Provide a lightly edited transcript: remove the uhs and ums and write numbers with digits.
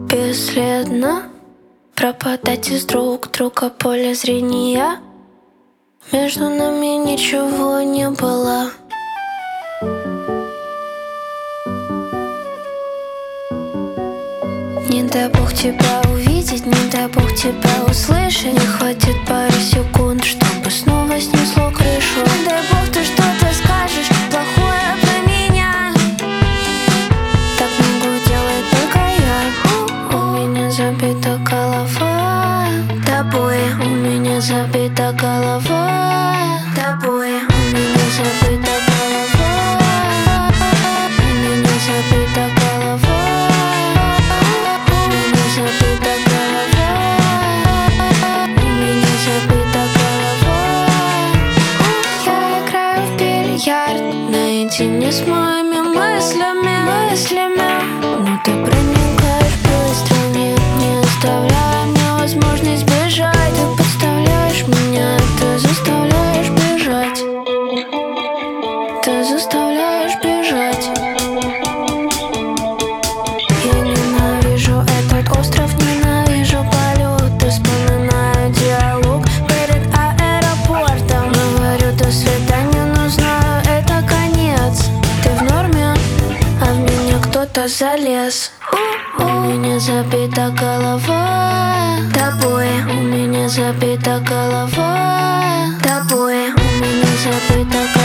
бесследно пропадать из друг друга поля зрения. Между нами ничего не было. Не дай Бог тебя увидеть, не дай Бог тебя услышать. Не хватит пары секунд, чтобы снова снесло крышу. Не дай Бог ты что-то скажешь плохое про меня. Так могу делать только я. У меня забита голова тобой. У меня забита голова тобой. У меня забита голова. У меня забита голова. У меня забита голова. У меня забита голова. Я играю в бильярд наедине с моими мыслями. Но ты проникаешь быстро, не оставляя мне возможность бежать. Ты подставляешь меня, ты заставляешь бежать. Ты заставляешь бежать. Я ненавижу этот остров, ненавижу полеты. Вспоминаю диалог перед аэропортом. Говорю до свидания, но знаю, это конец. Ты в норме, а в меня кто-то залез. У меня забита голова тобой. У меня забита голова тобой. У меня забита голова.